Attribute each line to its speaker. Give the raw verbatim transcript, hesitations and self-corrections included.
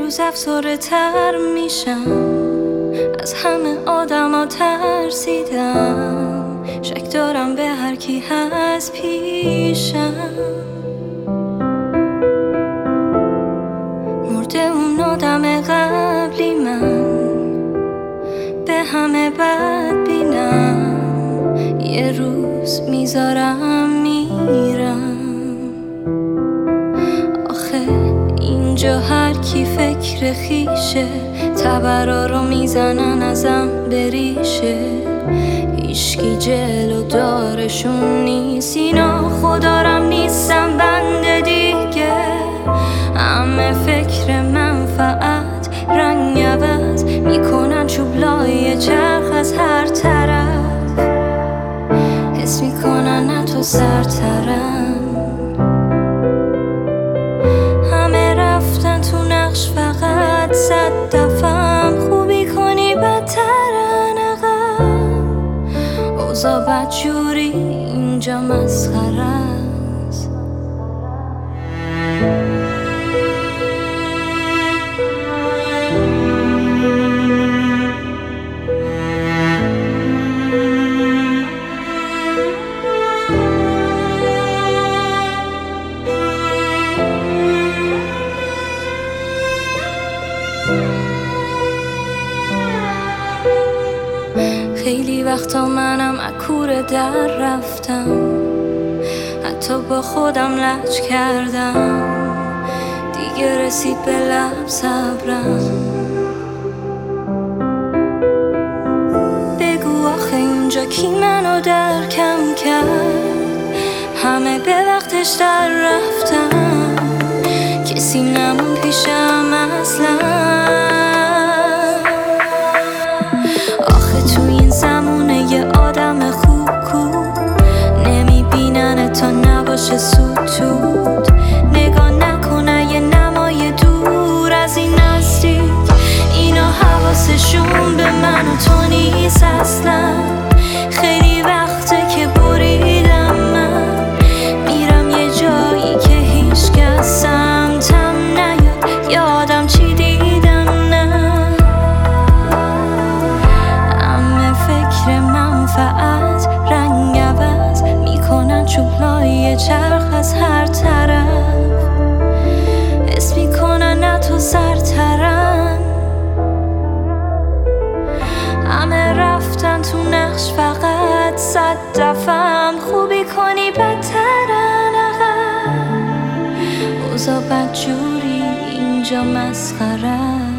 Speaker 1: روز افسرده تر میشم، از همه آدما ترسیدم، شک دارم به هر کی هست پیشم. مرده اون آدم قبلی من، به همه بد بینم، یه روز میذارم میرم. آخه اینجا هر کی فکر خیشه، تبرا رو میزنن ازم بریشه، هیچکی جلو دارشون نیست، اینا خدارم نیستم بنده دیگه. همه فکر منفعت، رنگ عوض میکنن چوب لای چرخ از هر طرف، حس میکنن نه تو سرترم. همه رفتن تو نقش، فقط صد دفعم خوبی کنی بدترن عقب. اوضاع بدجوری اینجا مسخره است. خیلی وقتا منم اکور در رفتم، حتی با خودم لج کردم، دیگه رسید به لب صبرم. بگو آخه اینجا کی منو درکم کرد، همه به وقتش در رفتم، کسی نمون پیشم اصلا. آخه تو این زمونه یه آدم خوب کو نمیبینن تا نباشه سوتود، نگاه نکنه یه نمای دور از این نزدیک، اینا حواسشون به من و تو نیست اصلا. خیلی وقته که بریدم من، میرم یه جایی که هیچ کس سمتم نیاد، یادم چی دیدم نه. همه فکر منفعت، رنگ عوض میکنن چوب لای چرخ از هر طرف، حس میکنن نه تو سرترن. همه رفتن تو نقش، فقط صد دفعم خوبی کنی بدترن عقب. اوضاع بدجوری اینجا مسخره.